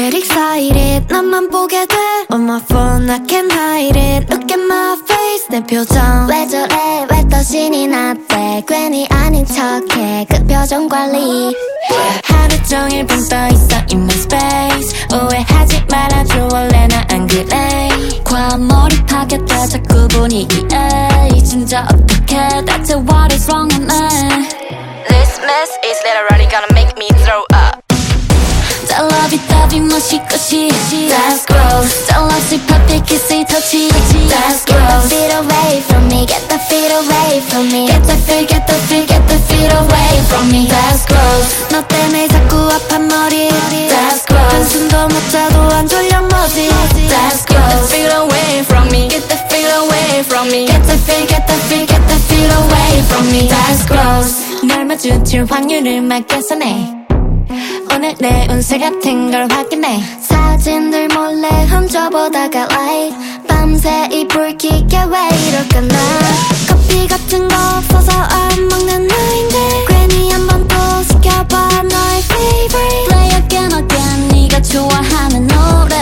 get excited 나만 보게 돼 On my phone I can hide it Look at my face 내 표정 왜 저래 왜 또 신이 났대 괜히 아닌 척해 그 표정 관리 하루 종일 붕 떠있어 in my space 오해하지 말아줘 원래 나 안 그래 과한 몰입하겠다 자꾸 분위기에 진짜 어떡해 That's what is wrong with me This mess is literally gonna make me throw up lovey 멋있고시 That's gross 짤없이 perfect kissy touchy That's gross Get the feet away from me Get the feet away from me Get the feet, get the feet, get the feet away from me That's gross 너 때문에 자꾸 아픈 머리 That's gross 한숨도 못 자도 안 졸려 뭐지 That's gross Get the feet away from me Get the feet away from me Get the feet, get the feet, get the feet away from me That's gross 널 마주칠 확률을 맡겨서네 오늘 내 운세 같은 걸 확인해 사진들 몰래 훔쳐보다가 like 밤새 이불 켜게 왜 이럴까 나 커피 같은 거 없어서 안 먹는 나인데 괜히 한 번 또 시켜봐 너의 favorite Play again again 네가 좋아하는 노래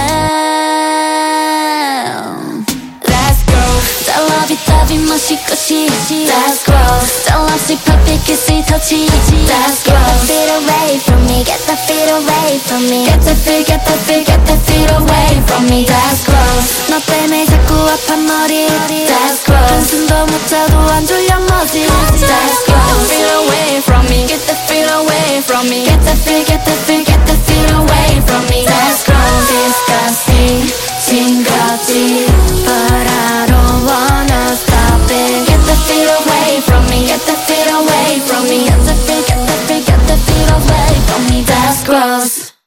Let's go lovey 멋있고시 Let's go 짤없이 perfect kissy touchy Let's go Get the feet away from me Get the feet away from me Get the feet, get the feet, get the feet away from me That's gross 너 때문에 자꾸 아픈 머리 That's gross 한숨도 못 자도 안 졸려 뭐지 That's gross Get the feet away from me Get the feet away from me Get the feet, get the feet, get the feet away from me That's gross Disgusting 징그럽지 But I don't wanna stop it Get the feet away from me Get the feet away from me Get the feet, get the feet, get the feet away from me That's gross